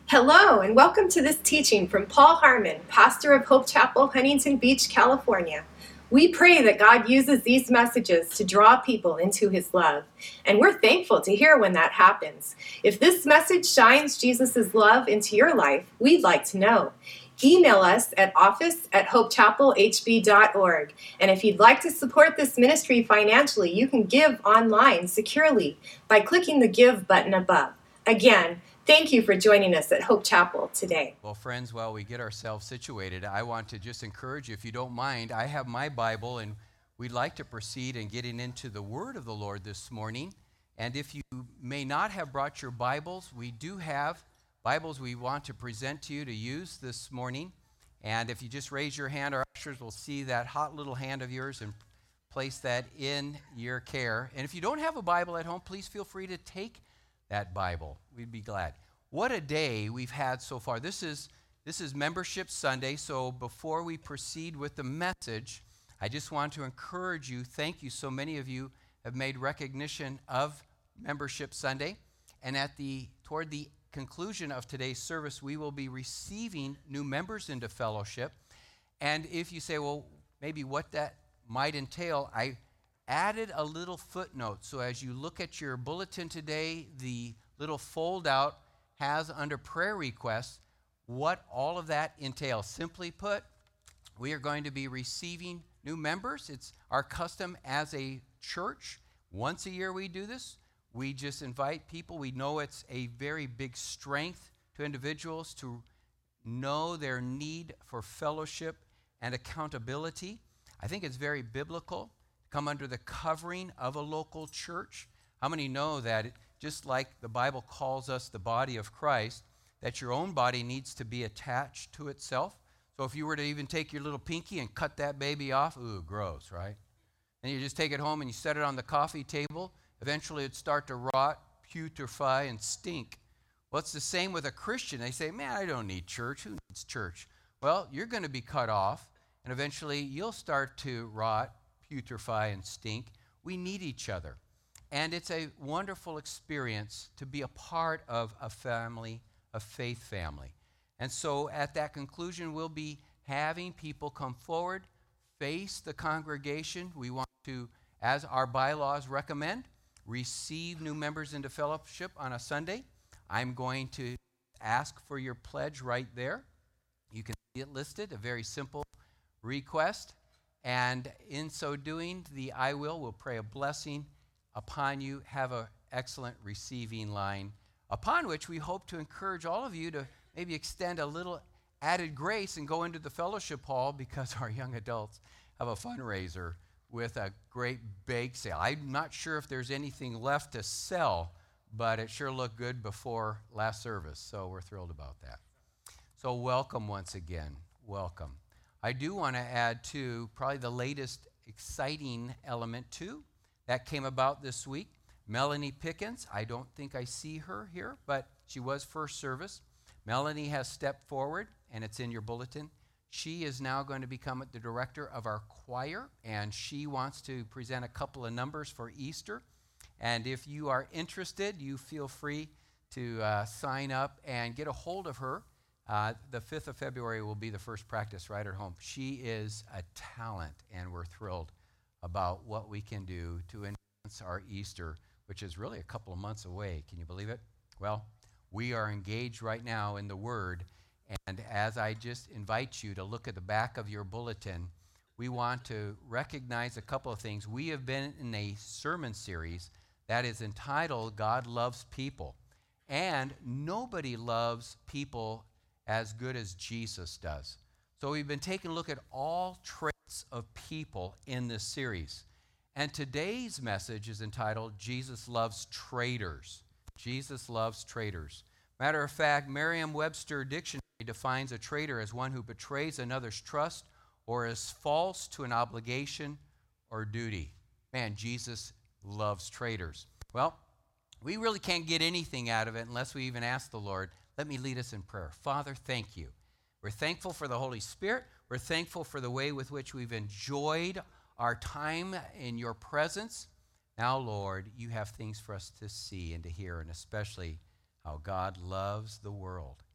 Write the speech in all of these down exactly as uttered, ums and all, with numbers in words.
Hello, and welcome to this teaching from Paul Harmon, pastor of Hope Chapel, Huntington Beach, California. We pray that God uses these messages to draw people into his love, and we're thankful to hear when that happens. If this message shines Jesus' love into your life, we'd like to know. Email us at office at hopechapelhb dot org. And if you'd like to support this ministry financially, you can give online securely by clicking the Give button above. Again, thank you for joining us at Hope Chapel today. Well, friends, while we get ourselves situated, I want to just encourage you, if you don't mind, I have my Bible, and we'd like to proceed in getting into the Word of the Lord this morning. And if you may not have brought your Bibles, we do have Bibles we want to present to you to use this morning. And if you just raise your hand, our ushers will see that hot little hand of yours and place that in your care. And if you don't have a Bible at home, please feel free to take that Bible. We'd be glad. What a day we've had so far. This is this is Membership Sunday, so before we proceed with the message, I just want to encourage you. Thank you. So many of you have made recognition of Membership Sunday, and at the toward the conclusion of today's service, we will be receiving new members into fellowship. And if you say, well, maybe what that might entail, I added a little footnote. So as you look at your bulletin today, the little fold out has under prayer requests what all of that entails. Simply put, we are going to be receiving new members. It's our custom as a church. Once a year we do this. We just invite people. We know it's a very big strength to individuals to know their need for fellowship and accountability. I think it's very biblical. Come under the covering of a local church. How many know that it, just like the Bible calls us the body of Christ, that your own body needs to be attached to itself? So if you were to even take your little pinky and cut that baby off, ooh, gross, right? And you just take it home and you set it on the coffee table, eventually it'd start to rot, putrefy, and stink. Well, it's the same with a Christian. They say, man, I don't need church. Who needs church? Well, you're going to be cut off, and eventually you'll start to rot, putrefy, and stink. We need each other. And it's a wonderful experience to be a part of a family, a faith family. And so at that conclusion, we'll be having people come forward, face the congregation. We want to, as our bylaws recommend, receive new members into fellowship on a Sunday. I'm going to ask for your pledge right there. You can see it listed, a very simple request. And in so doing, the I will will pray a blessing upon you. Have an excellent receiving line, upon which we hope to encourage all of you to maybe extend a little added grace and go into the fellowship hall, because our young adults have a fundraiser with a great bake sale. I'm not sure if there's anything left to sell, but it sure looked good before last service, so we're thrilled about that. So welcome once again. Welcome. I do want to add, too, probably the latest exciting element, too, that came about this week. Melanie Pickens, I don't think I see her here, but she was first service. Melanie has stepped forward, and it's in your bulletin. She is now going to become the director of our choir, and she wants to present a couple of numbers for Easter. And if you are interested, you feel free to uh, sign up and get a hold of her. Uh, the fifth of February will be the first practice right at home. She is a talent, and we're thrilled about what we can do to enhance our Easter, which is really a couple of months away. Can you believe it? Well, we are engaged right now in the Word, and as I just invite you to look at the back of your bulletin, we want to recognize a couple of things. We have been in a sermon series that is entitled God Loves People, and nobody loves people as good as Jesus does. So we've been taking a look at all traits of people in this series. And today's message is entitled, Jesus Loves Traitors. Jesus loves traitors. Matter of fact, Merriam-Webster Dictionary defines a traitor as one who betrays another's trust or is false to an obligation or duty. Man, Jesus loves traitors. Well, we really can't get anything out of it unless we even ask the Lord. Let me lead us in prayer. Father, thank you. We're thankful for the Holy Spirit. We're thankful for the way with which we've enjoyed our time in your presence. Now, Lord, you have things for us to see and to hear, and especially how God loves the world.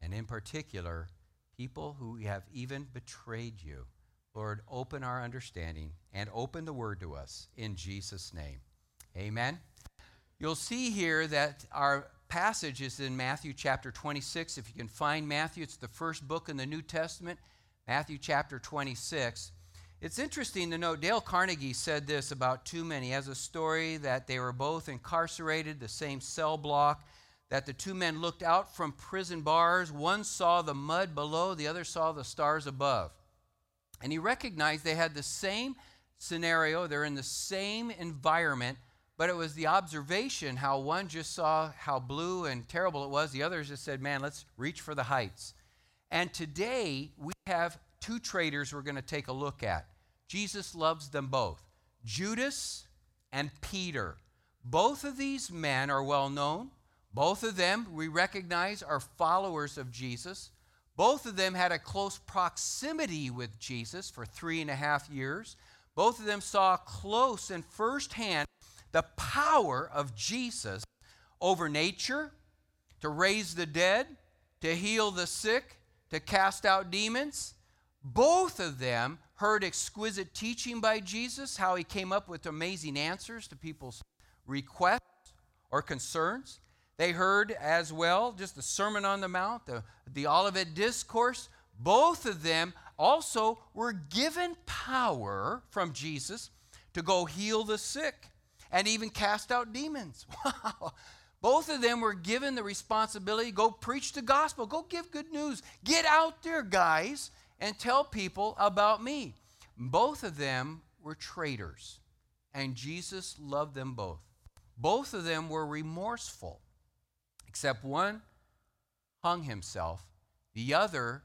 and in particular, people who have even betrayed you. Lord, open our understanding and open the word to us in Jesus' name. Amen. You'll see here that our passage is in Matthew chapter twenty-six. If you can find Matthew, it's the first book in the New Testament, Matthew chapter twenty-six. It's interesting to note, Dale Carnegie said this about two men. He has a story that they were both incarcerated, the same cell block, that the two men looked out from prison bars. One saw the mud below, the other saw the stars above. And he recognized they had the same scenario, they're in the same environment, but it was the observation how one just saw how blue and terrible it was, the others just said, man, let's reach for the heights. And today we have two traders we're going to take a look at. Jesus loves them both, Judas and Peter. Both of these men are well known. Both of them, we recognize, are followers of Jesus. Both of them had a close proximity with Jesus for three and a half years. Both of them saw close and firsthand the power of Jesus over nature, to raise the dead, to heal the sick, to cast out demons. Both of them heard exquisite teaching by Jesus, how he came up with amazing answers to people's requests or concerns. They heard as well just the Sermon on the Mount, the, the Olivet Discourse. Both of them also were given power from Jesus to go heal the sick and even cast out demons. Wow. Both of them were given the responsibility, go preach the gospel, go give good news. Get out there, guys, and tell people about me. Both of them were traitors, and Jesus loved them both. Both of them were remorseful, except one hung himself. The other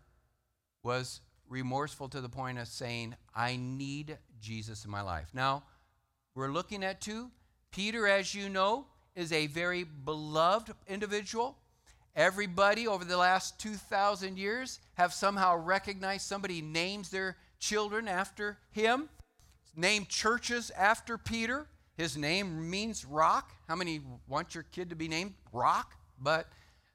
was remorseful to the point of saying, I need Jesus in my life. Now, we're looking at two. Peter, as you know, is a very beloved individual. Everybody over the last two thousand years have somehow recognized somebody names their children after him, named churches after Peter. His name means rock. How many want your kid to be named Rock? But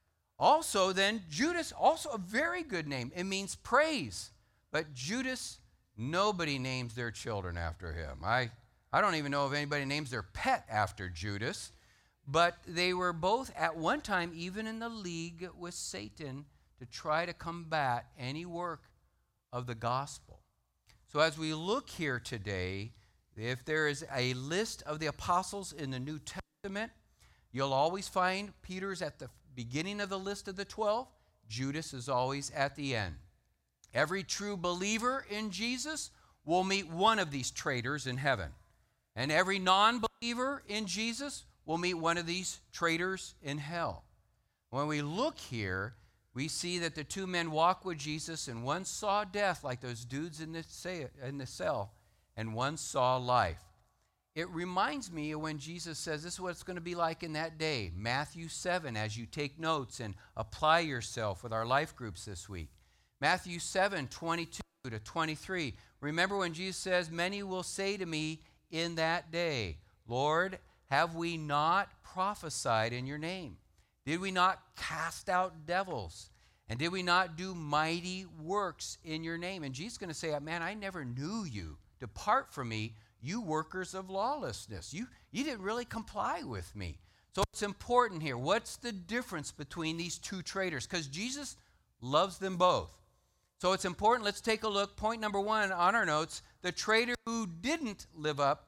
also then Judas, also a very good name. It means praise. But Judas, nobody names their children after him. I, I don't even know if anybody names their pet after Judas. But they were both at one time even in the league with Satan to try to combat any work of the gospel. So as we look here today, if there is a list of the apostles in the New Testament, you'll always find Peter's at the beginning of the list of the twelve. Judas is always at the end. Every true believer in Jesus will meet one of these traitors in heaven. And every non-believer in Jesus will meet one of these traitors in hell. When we look here, we see that the two men walked with Jesus, and one saw death like those dudes in the cell, and one saw life. It reminds me of when Jesus says this is what it's going to be like in that day. Matthew seven, as you take notes and apply yourself with our life groups this week. Matthew seven, twenty-two to twenty-three. Remember when Jesus says, many will say to me in that day, Lord, have we not prophesied in your name? Did we not cast out devils? And did we not do mighty works in your name? And Jesus is going to say, man, I never knew you. Depart from me, you workers of lawlessness. You, you didn't really comply with me. So it's important here. What's the difference between these two traitors? Because Jesus loves them both. So it's important. Let's take a look. Point number one on our notes, the traitor who didn't live up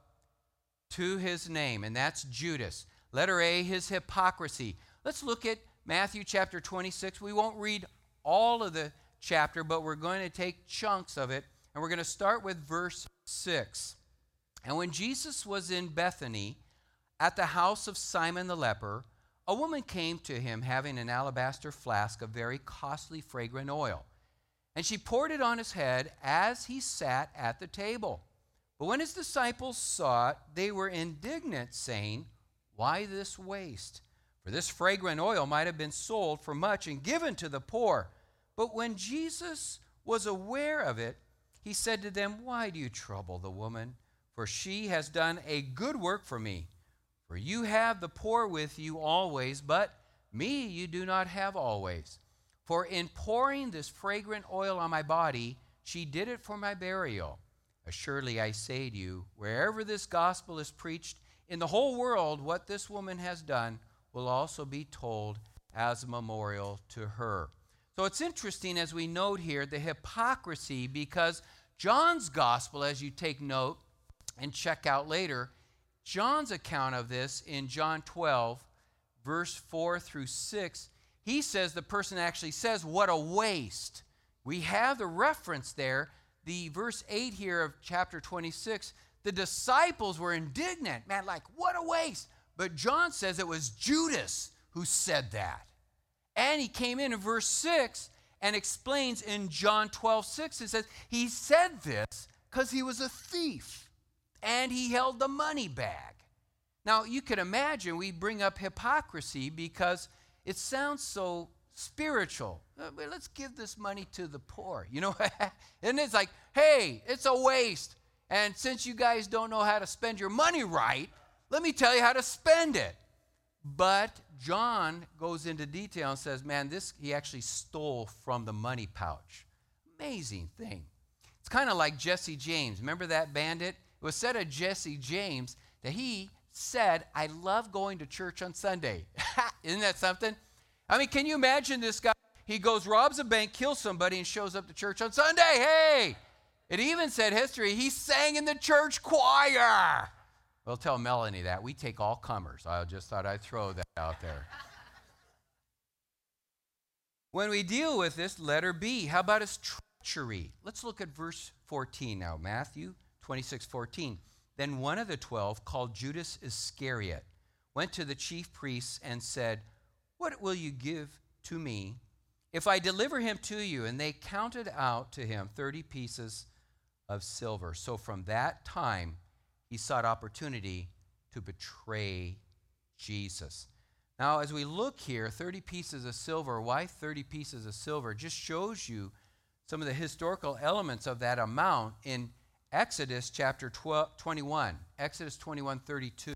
to his name, and that's Judas. Letter A, his hypocrisy. Let's look at Matthew chapter twenty-six. We won't read all of the chapter, but we're going to take chunks of it, and we're going to start with verse six. And when Jesus was in Bethany at the house of Simon the leper, a woman came to him having an alabaster flask of very costly fragrant oil. And she poured it on his head as he sat at the table. But when his disciples saw it, they were indignant, saying, why this waste? For this fragrant oil might have been sold for much and given to the poor. But when Jesus was aware of it, he said to them, why do you trouble the woman? For she has done a good work for me. For you have the poor with you always, but me you do not have always. For in pouring this fragrant oil on my body, she did it for my burial. Assuredly, I say to you, wherever this gospel is preached in the whole world, what this woman has done will also be told as a memorial to her. So it's interesting as we note here the hypocrisy, because John's gospel, as you take note and check out later, John's account of this in John twelve, verse four through six, he says, the person actually says, what a waste. We have the reference there, the verse eight here of chapter twenty-six, the disciples were indignant. Man, like, what a waste. But John says it was Judas who said that. And he came in in verse six and explains in John twelve six, it says, he said this because he was a thief and he held the money bag. Now, you can imagine we bring up hypocrisy because it sounds so spiritual. Uh, well, let's give this money to the poor. You know, and it's like, hey, it's a waste. And since you guys don't know how to spend your money right, let me tell you how to spend it. But John goes into detail and says, man, this he actually stole from the money pouch. Amazing thing. It's kind of like Jesse James. Remember that bandit? It was said of Jesse James that he said, I love going to church on Sunday. Isn't that something? I mean, can you imagine this guy? He goes, robs a bank, kills somebody, and shows up to church on Sunday. Hey! It even said history, he sang in the church choir. Well, tell Melanie that. We take all comers. I just thought I'd throw that out there. When we deal with this, letter B, how about his treachery? Let's look at verse fourteen now. Matthew twenty-six fourteen. Then one of the twelve, called Judas Iscariot, went to the chief priests and said, what will you give to me if I deliver him to you? And they counted out to him thirty pieces of silver. So from that time, he sought opportunity to betray Jesus. Now, as we look here, thirty pieces of silver, why thirty pieces of silver? Just shows you some of the historical elements of that amount in Exodus chapter twelve, twenty-one, Exodus twenty-one thirty-two.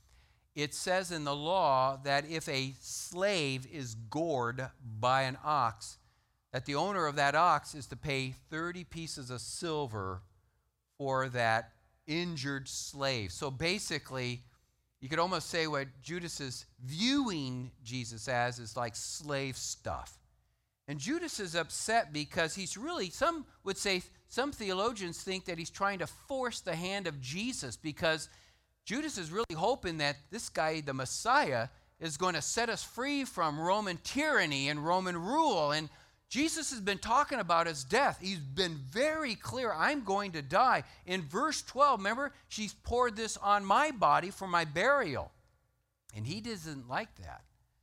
It says in the law that if a slave is gored by an ox, that the owner of that ox is to pay thirty pieces of silver for that injured slave. So basically, you could almost say what Judas is viewing Jesus as is like slave stuff. And Judas is upset because he's really, some would say, some theologians think that he's trying to force the hand of Jesus, because Judas is really hoping that this guy, the Messiah, is going to set us free from Roman tyranny and Roman rule. And Jesus has been talking about his death. He's been very clear, I'm going to die. In verse twelve, remember, she's poured this on my body for my burial. And he doesn't like that.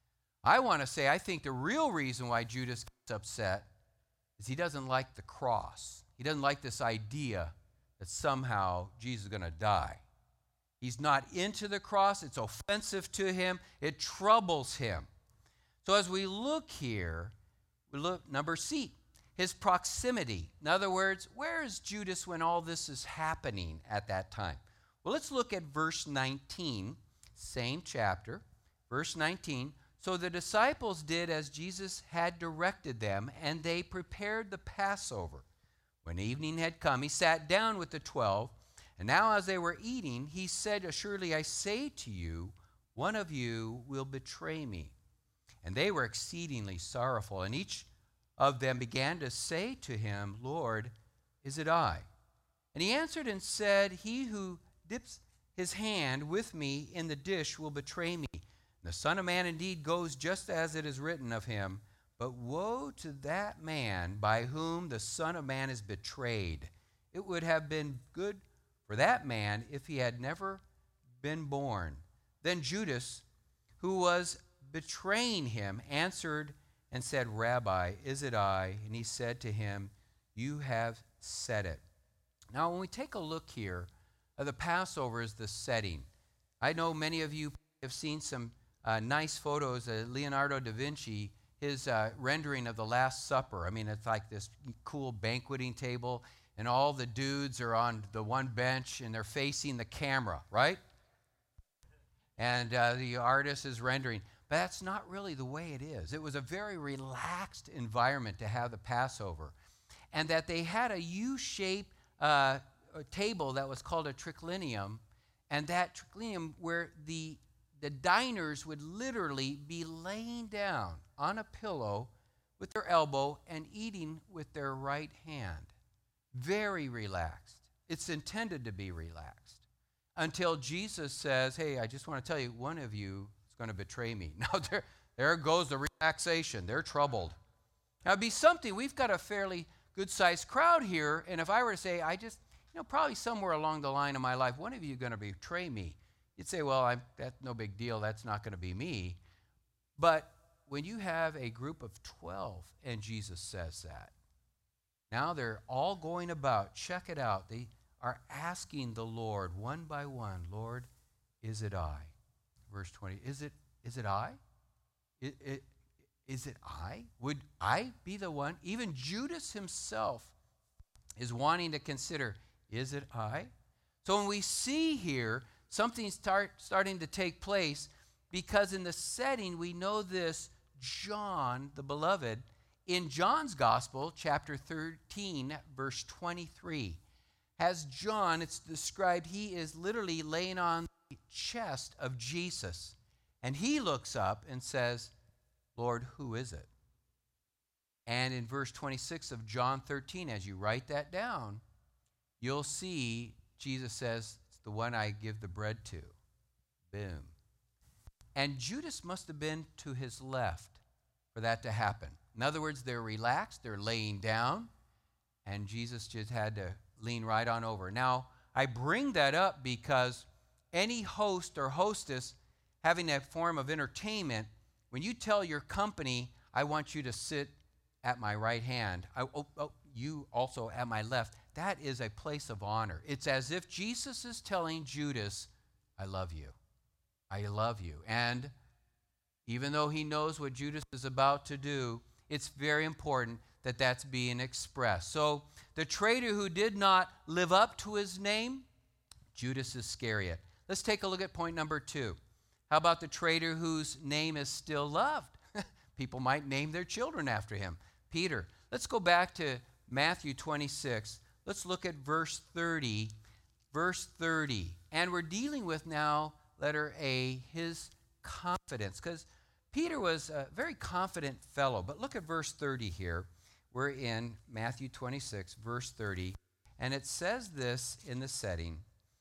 I want to say, I think the real reason why Judas gets upset is he doesn't like the cross. He doesn't like this idea that somehow Jesus is going to die. He's not into the cross. It's offensive to him. It troubles him. So as we look here, we look number C, his proximity. In other words, where is Judas when all this is happening at that time? Well, let's look at verse nineteen, same chapter, verse nineteen. So the disciples did as Jesus had directed them, and they prepared the Passover. When evening had come, he sat down with the twelve. And now as they were eating, he said, assuredly I say to you, one of you will betray me. And they were exceedingly sorrowful. And each of them began to say to him, Lord, is it I? And he answered and said, he who dips his hand with me in the dish will betray me. And the Son of Man indeed goes just as it is written of him. But woe to that man by whom the Son of Man is betrayed. It would have been good for that man if he had never been born. Then Judas, who was betraying him, answered and said, Rabbi, is it I? And he said to him, you have said it. Now, when we take a look here, uh, the Passover is the setting. I know many of you have seen some uh, nice photos of Leonardo da Vinci, his uh, rendering of the Last Supper. I mean, it's like this cool banqueting table, and all the dudes are on the one bench, and they're facing the camera, right? And uh, the artist is rendering. But that's not really the way it is. It was a very relaxed environment to have the Passover. And that they had a U-shaped uh, a table that was called a triclinium. And that triclinium where the, the diners would literally be laying down on a pillow with their elbow and eating with their right hand. Very relaxed. It's intended to be relaxed. Until Jesus says, hey, I just want to tell you, one of you is going to betray me. Now there, there goes the relaxation. They're troubled. Now it'd be something, we've got a fairly good-sized crowd here, and if I were to say, I just, you know, probably somewhere along the line of my life, one of you is going to betray me. You'd say, well, I'm, that's no big deal. That's not going to be me. But when you have a group of twelve, and Jesus says that, now they're all going about, check it out, they are asking the Lord one by one, Lord, is it I? Verse twenty, is it, is it I? It, it, is it I? Would I be the one? Even Judas himself is wanting to consider, is it I? So when we see here, something start, starting to take place, because in the setting we know this, John, the beloved, in John's Gospel, chapter thirteen, verse twenty-three, has John, it's described, he is literally laying on the chest of Jesus. And he looks up and says, Lord, who is it? And in verse twenty-six of John thirteen, as you write that down, you'll see Jesus says, it's the one I give the bread to. Boom. And Judas must have been to his left for that to happen. In other words, they're relaxed, they're laying down, and Jesus just had to lean right on over. Now, I bring that up because any host or hostess having that form of entertainment, when you tell your company, I want you to sit at my right hand, I, oh, oh, you also at my left, that is a place of honor. It's as if Jesus is telling Judas, I love you. I love you. And even though he knows what Judas is about to do, it's very important that that's being expressed. So the traitor who did not live up to his name, Judas Iscariot. Let's take a look at point number two. How about the traitor whose name is still loved? People might name their children after him. Peter. Let's go back to Matthew twenty-six. Let's look at verse thirty. Verse thirty. And we're dealing with now, letter A, his confidence. Because Peter was a very confident fellow. But look at verse thirty here. We're in Matthew twenty-six, verse thirty. And it says this in the setting.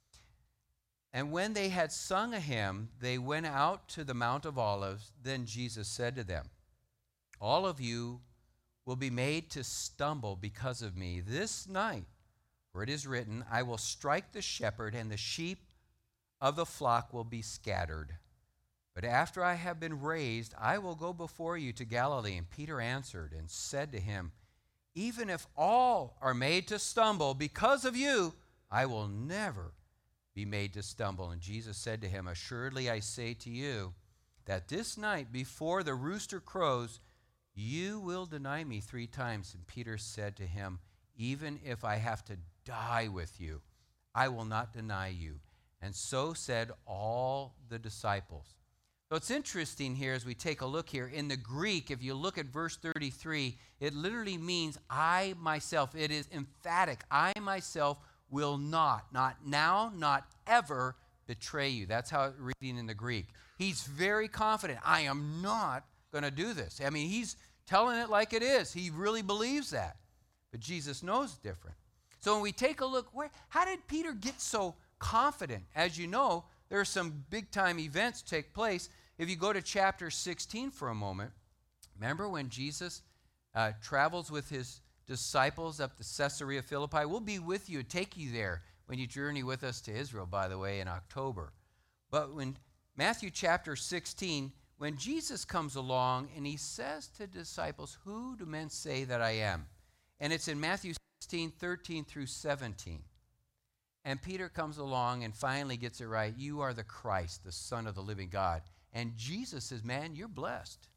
And when they had sung a hymn, they went out to the Mount of Olives. Then Jesus said to them, all of you will be made to stumble because of me this night. For it is written, I will strike the shepherd, and the sheep of the flock will be scattered. But after I have been raised, I will go before you to Galilee. And Peter answered and said to him, even if all are made to stumble because of you, I will never be made to stumble. And Jesus said to him, assuredly I say to you, that this night before the rooster crows, you will deny me three times. And Peter said to him, even if I have to die with you, I will not deny you. And so said all the disciples. So it's interesting here as we take a look here. In the Greek, if you look at verse thirty-three, it literally means I myself. It is emphatic. I myself will not, not now, not ever betray you. That's how it's reading in the Greek. He's very confident. I am not going to do this. I mean, he's telling it like it is. He really believes that. But Jesus knows different. So when we take a look, where, how did Peter get so confident? As you know, there are some big-time events take place. If you go to chapter sixteen for a moment, remember when Jesus uh, travels with his disciples up to Caesarea Philippi? We'll be with you, take you there when you journey with us to Israel, by the way, in October. But when Matthew chapter sixteen, when Jesus comes along and he says to disciples, who do men say that I am? And it's in Matthew sixteen, thirteen through seventeen. And Peter comes along and finally gets it right. You are the Christ, the Son of the living God. And Jesus says, man, you're blessed.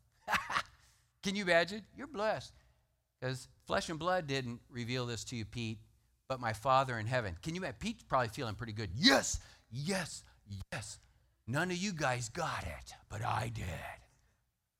Can you imagine? You're blessed. Because flesh and blood didn't reveal this to you, Pete, but my Father in heaven. Can you imagine? Pete's probably feeling pretty good. Yes, yes, yes. None of you guys got it, but I did.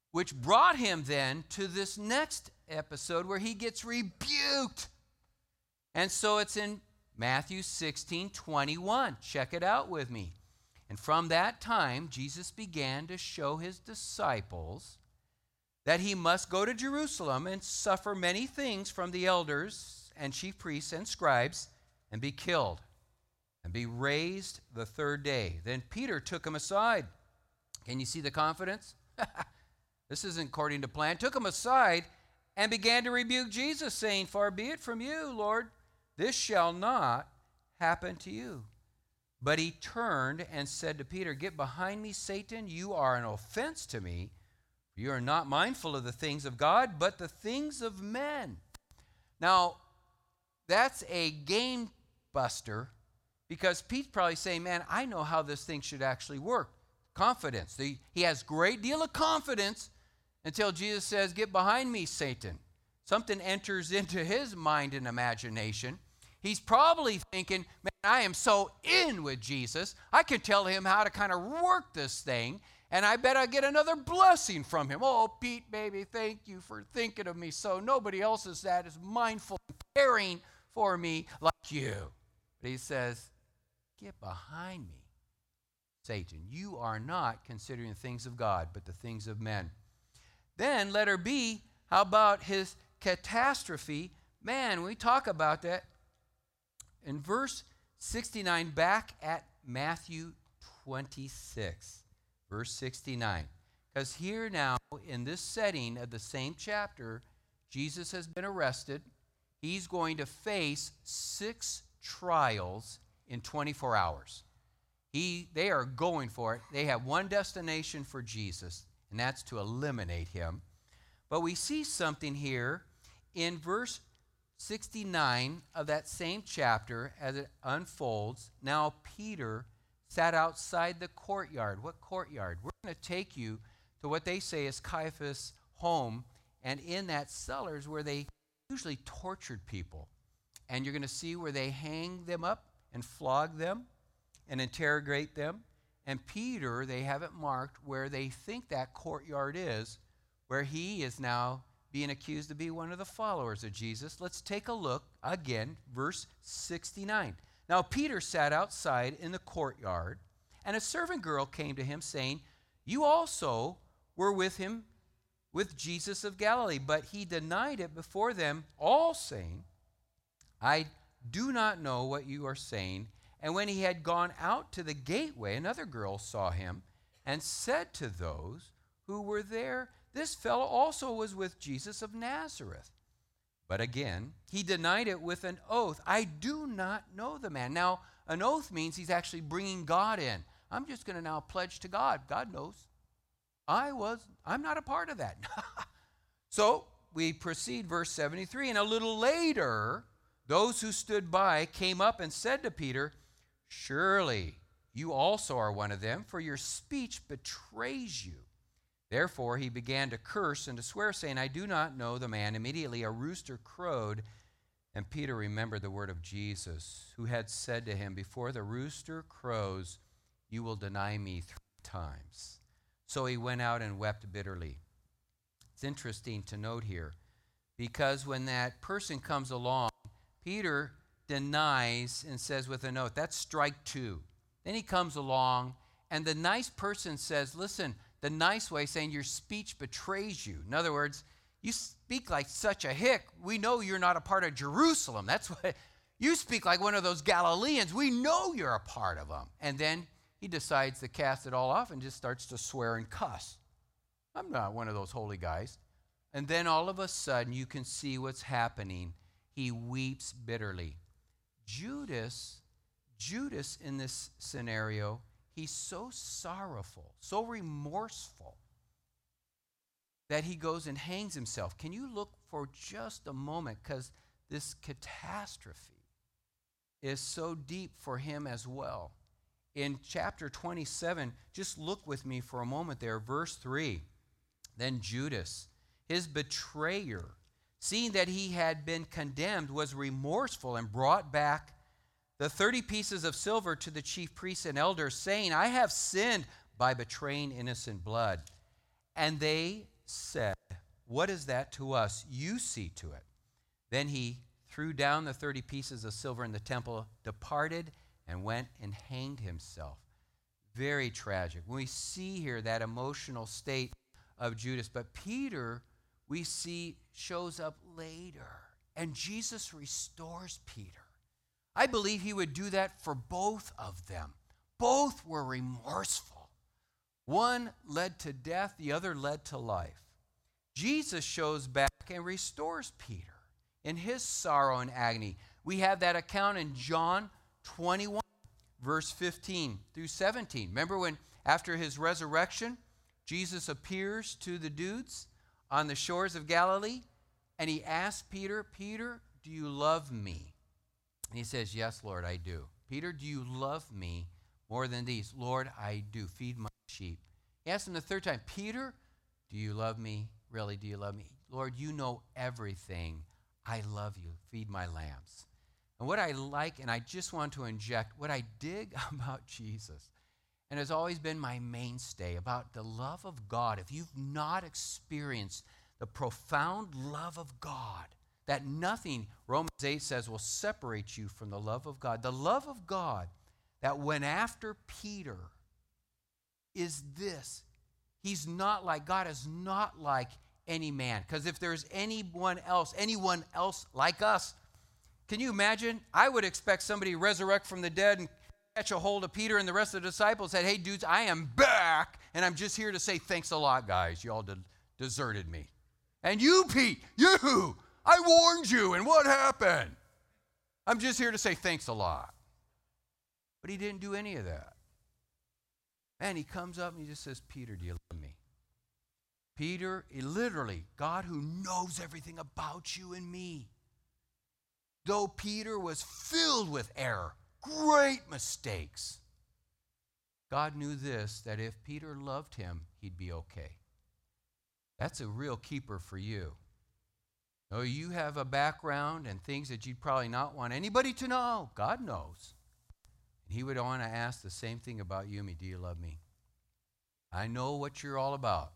which brought him then to this next episode where he gets rebuked. And so it's in Matthew sixteen twenty-one. Check it out with me. And from that time, Jesus began to show his disciples that he must go to Jerusalem and suffer many things from the elders and chief priests and scribes and be killed and be raised the third day. Then Peter took him aside. Can you see the confidence? This isn't according to plan. Took him aside and began to rebuke Jesus, saying, "Far be it from you, Lord, this shall not happen to you." But he turned and said to Peter, "Get behind me, Satan. You are an offense to me. You are not mindful of the things of God, but the things of men." Now, that's a game buster, because Pete's probably saying, man, I know how this thing should actually work. Confidence. The, he has a great deal of confidence until Jesus says, "Get behind me, Satan." Something enters into his mind and imagination. He's probably thinking, man, I am so in with Jesus. I can tell him how to kind of work this thing, and I bet I get another blessing from him. Oh, Pete, baby, thank you for thinking of me so nobody else is that is mindful and caring for me like you. But he says, "Get behind me, Satan. You are not considering the things of God, but the things of men." Then, letter B, how about his catastrophe? Man, we talk about that in verse sixty-nine, back at Matthew twenty-six, verse sixty-nine. Because here now, in this setting of the same chapter, Jesus has been arrested. He's going to face six trials in twenty-four hours. He, they are going for it. They have one destination for Jesus, and that's to eliminate him. But we see something here in verse sixty-nine of that same chapter as it unfolds. Now Peter sat outside the courtyard. What courtyard? We're going to take you to what they say is Caiaphas' home, and in that cellar is where they usually tortured people. And you're going to see where they hang them up and flog them and interrogate them. And Peter, they have it marked where they think that courtyard is, where he is now being accused to be one of the followers of Jesus. Let's take a look again, verse sixty-nine. Now Peter sat outside in the courtyard, and a servant girl came to him, saying, "You also were with him, with Jesus of Galilee." But he denied it before them all, saying, "I do not know what you are saying." And when he had gone out to the gateway, another girl saw him and said to those who were there, "This fellow also was with Jesus of Nazareth." But again, he denied it with an oath. "I do not know the man." Now, an oath means he's actually bringing God in. I'm just going to now pledge to God. God knows. I was, I'm not a part of that. So we proceed, verse seventy-three. And a little later, those who stood by came up and said to Peter, "Surely you also are one of them, for your speech betrays you." Therefore he began to curse and to swear, saying, "I do not know the man." Immediately a rooster crowed, and Peter remembered the word of Jesus, who had said to him, "Before the rooster crows, you will deny me three times." So he went out and wept bitterly. It's interesting to note here, because when that person comes along, Peter denies and says with an oath, that's strike two. Then he comes along, and the nice person says, listen, the nice way, saying your speech betrays you. In other words, you speak like such a hick. We know you're not a part of Jerusalem. That's what you speak like one of those Galileans. We know you're a part of them. And then he decides to cast it all off and just starts to swear and cuss. I'm not one of those holy guys. And then all of a sudden you can see what's happening. He weeps bitterly. Judas, Judas in this scenario, he's so sorrowful, so remorseful, that he goes and hangs himself. Can you look for just a moment, because this catastrophe is so deep for him as well. In chapter twenty-seven, just look with me for a moment there, verse three. Then Judas, his betrayer, seeing that he had been condemned, was remorseful and brought back the thirty pieces of silver to the chief priests and elders, saying, "I have sinned by betraying innocent blood." And they said, what is that to us? You see to it. Then he threw down the thirty pieces of silver in the temple, departed, and went and hanged himself. Very tragic. When we see here that emotional state of Judas, but Peter, we see, shows up later, and Jesus restores Peter. I believe he would do that for both of them. Both were remorseful. One led to death, the other led to life. Jesus shows back and restores Peter in his sorrow and agony. We have that account in John twenty-one, verse fifteen through seventeen. Remember when, after his resurrection, Jesus appears to the dudes on the shores of Galilee, and he asks Peter, Peter, do you love me? And he says, yes, Lord, I do. Peter, do you love me more than these? Lord, I do. Feed my sheep. He asked him the third time, Peter, do you love me? Really, do you love me? Lord, you know everything. I love you. Feed my lambs. And what I like, and I just want to inject, what I dig about Jesus, and has always been my mainstay, about the love of God. If you've not experienced the profound love of God, that nothing, Romans eight says, will separate you from the love of God. The love of God that went after Peter is this. He's not like, God is not like any man. Because if there's anyone else, anyone else like us, can you imagine? I would expect somebody to resurrect from the dead and catch a hold of Peter and the rest of the disciples and said, hey, dudes, I am back, and I'm just here to say thanks a lot, guys. You all de- deserted me. And you, Pete, you, I warned you, and what happened? I'm just here to say thanks a lot. But he didn't do any of that. And he comes up and he just says, Peter, do you love me? Peter, literally, God who knows everything about you and me. Though Peter was filled with error, great mistakes, God knew this, that if Peter loved him, he'd be okay. That's a real keeper for you. Though you have a background and things that you'd probably not want anybody to know, God knows. And he would want to ask the same thing about you and me. Do you love me? I know what you're all about.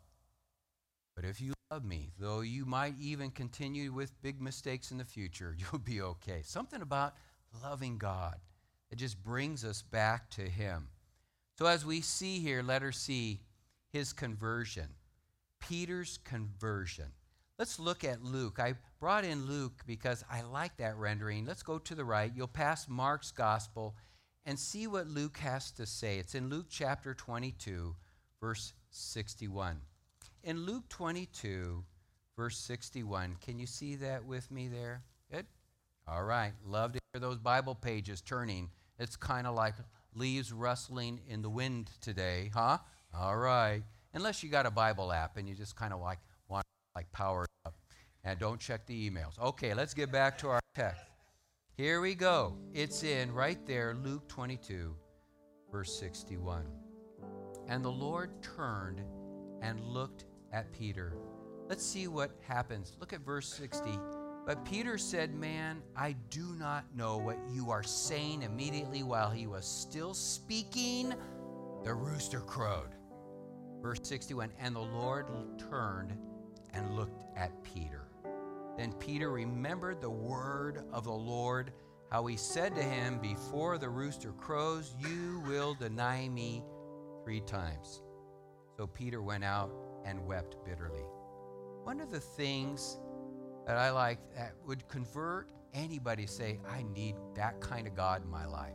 But if you love me, though you might even continue with big mistakes in the future, you'll be okay. Something about loving God. It just brings us back to him. So as we see here, let her see his conversion. Peter's conversion. Let's look at Luke. I brought in Luke because I like that rendering. Let's go to the right. You'll pass Mark's gospel and see what Luke has to say. It's in Luke chapter twenty-two, verse sixty-one. In Luke twenty-two, verse sixty-one, can you see that with me there? Good? All right. Love to hear those Bible pages turning. It's kind of like leaves rustling in the wind today, huh? All right. Unless you got a Bible app and you just kind of like want to like power it up. And don't check the emails. Okay, let's get back to our text. Here we go. It's in right there, Luke twenty-two, verse sixty-one. And the Lord turned and looked at Peter. Let's see what happens. Look at verse sixty. But Peter said, man, I do not know what you are saying. Immediately while he was still speaking, the rooster crowed. Verse sixty-one, and the Lord turned and looked at Peter. Then Peter remembered the word of the Lord, how he said to him, before the rooster crows, you will deny me three times. So Peter went out and wept bitterly. One of the things that I like that would convert anybody to say, I need that kind of God in my life,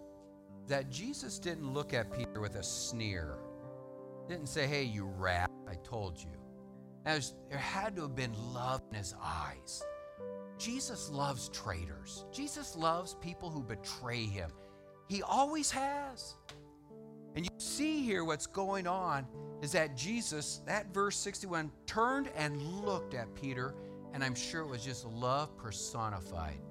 that Jesus didn't look at Peter with a sneer. Didn't say, hey, you rat, I told you. As there had to have been love in his eyes. Jesus loves traitors. Jesus loves people who betray him. He always has. And you see here what's going on is that Jesus, that verse sixty-one, turned and looked at Peter, and I'm sure it was just love personified.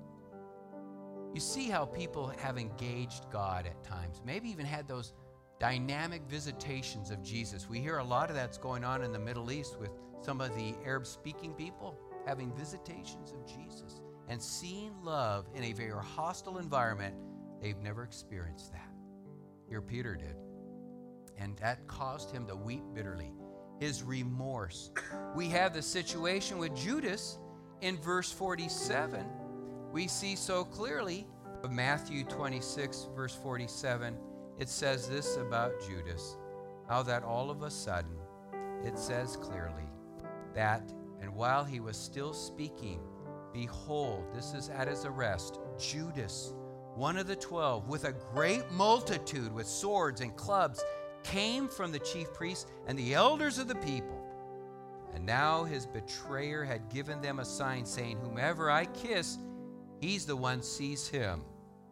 You see how people have engaged God at times, maybe even had those dynamic visitations of Jesus. We hear a lot of that's going on in the Middle East with some of the Arab-speaking people having visitations of Jesus and seeing love in a very hostile environment. They've never experienced that. Here Peter did. And that caused him to weep bitterly. his remorse. We have the situation with Judas in verse forty-seven. We see so clearly of Matthew twenty-six, verse forty-seven, it says this about Judas, how that all of a sudden, it says clearly that, and while he was still speaking, behold, this is at his arrest, Judas, one of the twelve, with a great multitude with swords and clubs, came from the chief priests and the elders of the people. And now his betrayer had given them a sign, saying, whomever I kiss, he's the one, seize him.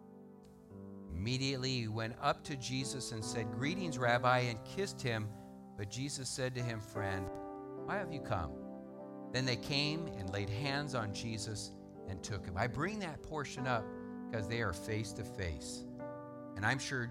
Immediately he went up to Jesus and said, greetings, Rabbi, and kissed him. But Jesus said to him, friend, why have you come? Then they came and laid hands on Jesus and took him. I bring that portion up because they are face to face. And I'm sure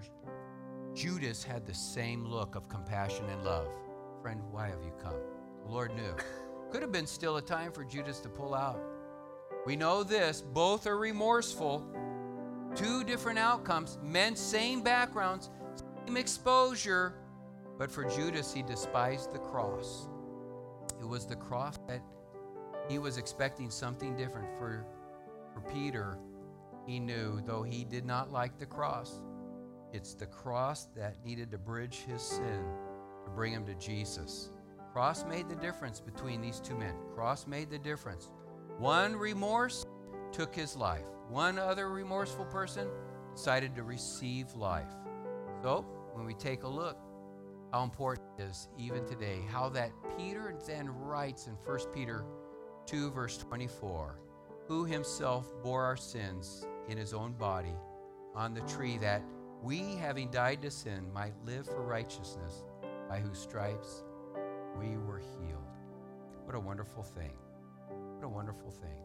Judas had the same look of compassion and love. Friend, why have you come? The Lord knew. Could have been still a time for Judas to pull out. We know this, both are remorseful. Two different outcomes, men, same backgrounds, same exposure, but for Judas, he despised the cross. It was the cross that he was expecting something different. For, for Peter, he knew, though he did not like the cross, it's the cross that needed to bridge his sin to bring him to Jesus. Cross made the difference between these two men. Cross made the difference. One remorse took his life. One other remorseful person decided to receive life. So, when we take a look, how important it is even today, how that Peter then writes in First Peter two, verse twenty-four, who himself bore our sins in his own body on the tree, that we, having died to sin, might live for righteousness, by whose stripes we were healed. What a wonderful thing. What a wonderful thing.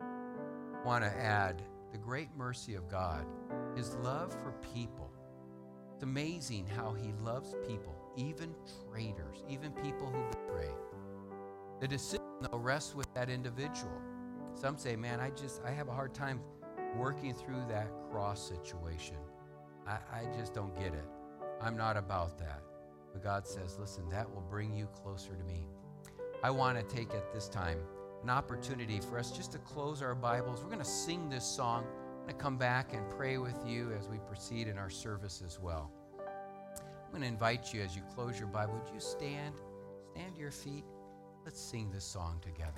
I want to add the great mercy of God, his love for people. It's amazing how he loves people, even traitors, even people who betray. The decision, though, rests with that individual. Some say, man, I just, I have a hard time working through that cross situation. I, I just don't get it. I'm not about that. But God says, listen, that will bring you closer to me. I want to take at this time an opportunity for us just to close our Bibles. We're going to sing this song. I'm going to come back and pray with you as we proceed in our service as well. I'm going to invite you as you close your Bible, would you stand, stand to your feet? Let's sing this song together.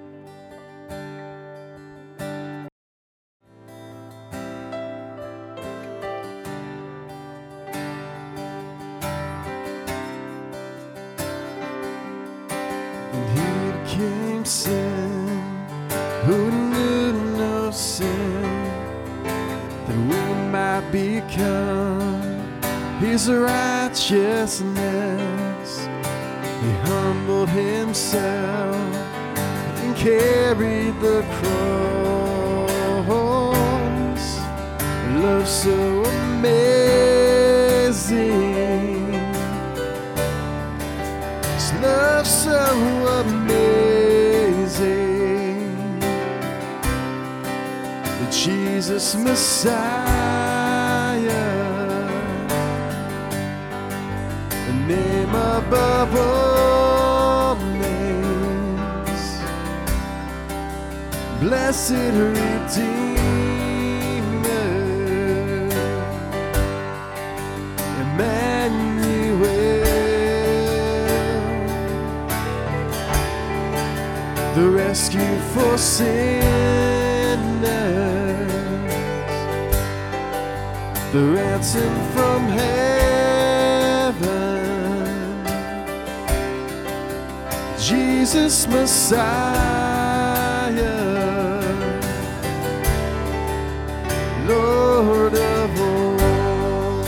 Sin, who knew no sin, that we might become his righteousness. He humbled himself and carried the cross. Love so amazing, his love so amazing. Jesus Messiah, the name above all names, blessed Redeemer, Emmanuel, the rescue for sinners, the ransom from heaven, Jesus Messiah, Lord of all.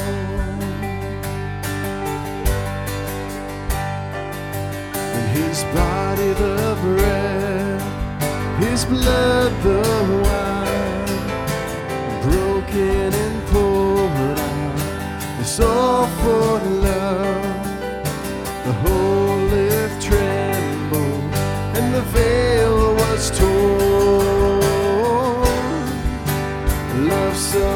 And his body the bread, his blood the wine, broken and poured out, it's all for love. The whole earth trembled and the veil was torn. Love so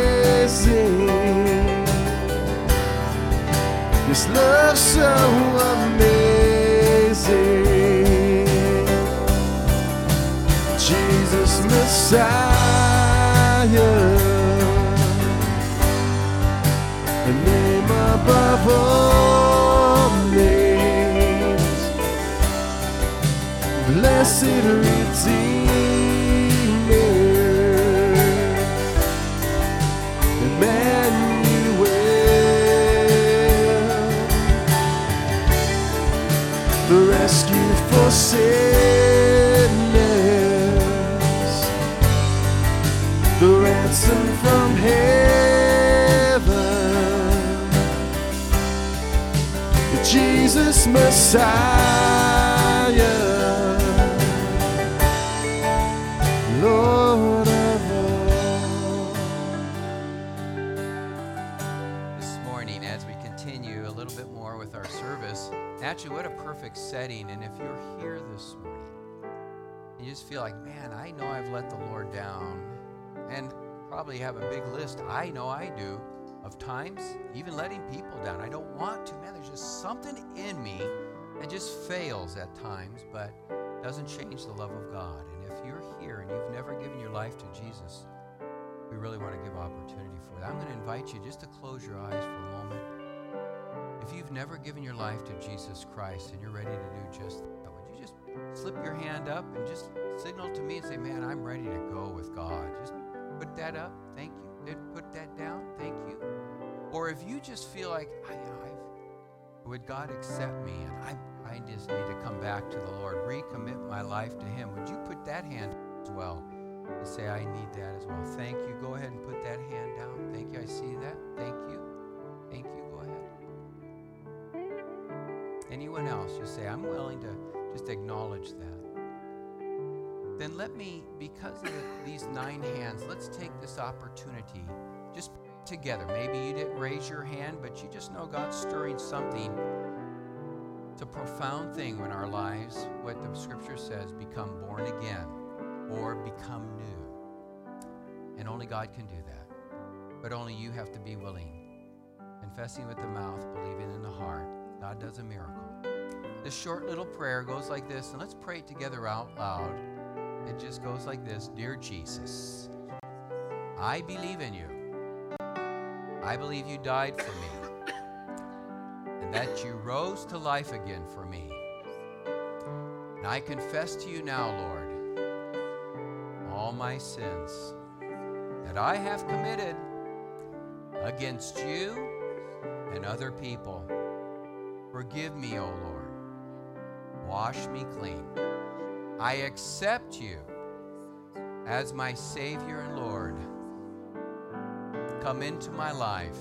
amazing, this love so amazing. Messiah, a name above all names, blessed Redeemer, Emmanuel, the rescue for sinners, the ransom from heaven, Jesus Messiah, Lord of all. This morning, as we continue a little bit more with our service, actually, what a perfect setting. And if you're here this morning, you just feel like, man, I know I've let the Lord down, and probably have a big list, I know I do, of times, even letting people down. I don't want to, man, there's just something in me that just fails at times, but doesn't change the love of God. And if you're here and you've never given your life to Jesus, we really want to give opportunity for that. I'm going to invite you just to close your eyes for a moment. If you've never given your life to Jesus Christ and you're ready to do just that, would you just slip your hand up and just signal to me and say, man, I'm ready to go with God. Just put that up. Thank you. Then put that down. Thank you. Or if you just feel like, I, I've, would God accept me? And I, I just need to come back to the Lord, recommit my life to Him. Would you put that hand as well and say, I need that as well? Thank you. Go ahead and put that hand down. Thank you. I see that. Thank you. Thank you. Go ahead. Anyone else, just say, I'm willing to just acknowledge that. Then let me, because of the, these nine hands, let's take this opportunity, just together. Maybe you didn't raise your hand, but you just know God's stirring something. It's a profound thing when our lives, what the scripture says, become born again or become new. And only God can do that. But only you have to be willing. Confessing with the mouth, believing in the heart. God does a miracle. This short little prayer goes like this, and let's pray it together out loud. It just goes like this. Dear Jesus, I believe in you. I believe you died for me, and that you rose to life again for me. And I confess to you now, Lord, all my sins that I have committed against you and other people. Forgive me, O Lord. Wash me clean. I accept you as my Savior and Lord. Come into my life.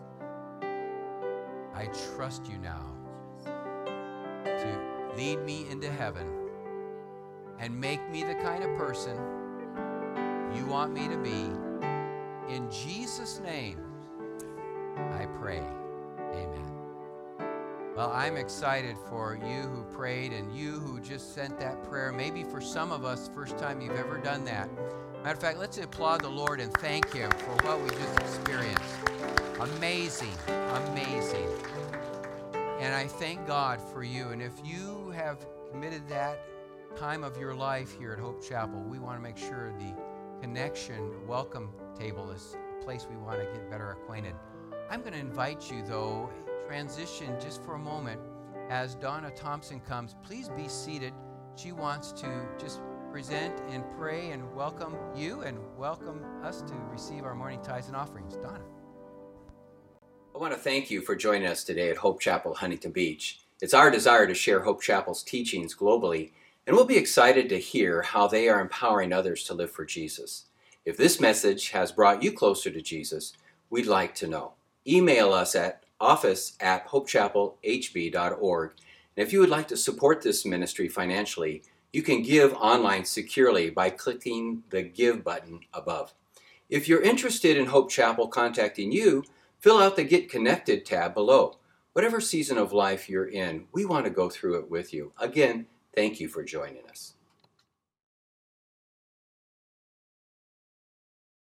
I trust you now to lead me into heaven and make me the kind of person you want me to be. In Jesus' name, I pray. Amen. Well, I'm excited for you who prayed and you who just sent that prayer. Maybe for some of us, first time you've ever done that. Matter of fact, let's applaud the Lord and thank Him for what we just experienced. Amazing, amazing. And I thank God for you. And if you have committed that time of your life here at Hope Chapel, we want to make sure the connection welcome table is a place we want to get better acquainted. I'm going to invite you, though, transition just for a moment. As Donna Thompson comes, please be seated. She wants to just present and pray and welcome you and welcome us to receive our morning tithes and offerings. Donna. I want to thank you for joining us today at Hope Chapel, Huntington Beach. It's our desire to share Hope Chapel's teachings globally, and we'll be excited to hear how they are empowering others to live for Jesus. If this message has brought you closer to Jesus, we'd like to know. Email us at office at hope chapel h b dot org. And if you would like to support this ministry financially, you can give online securely by clicking the Give button above. If you're interested in Hope Chapel contacting you, fill out the Get Connected tab below. Whatever season of life you're in, we want to go through it with you. Again, thank you for joining us.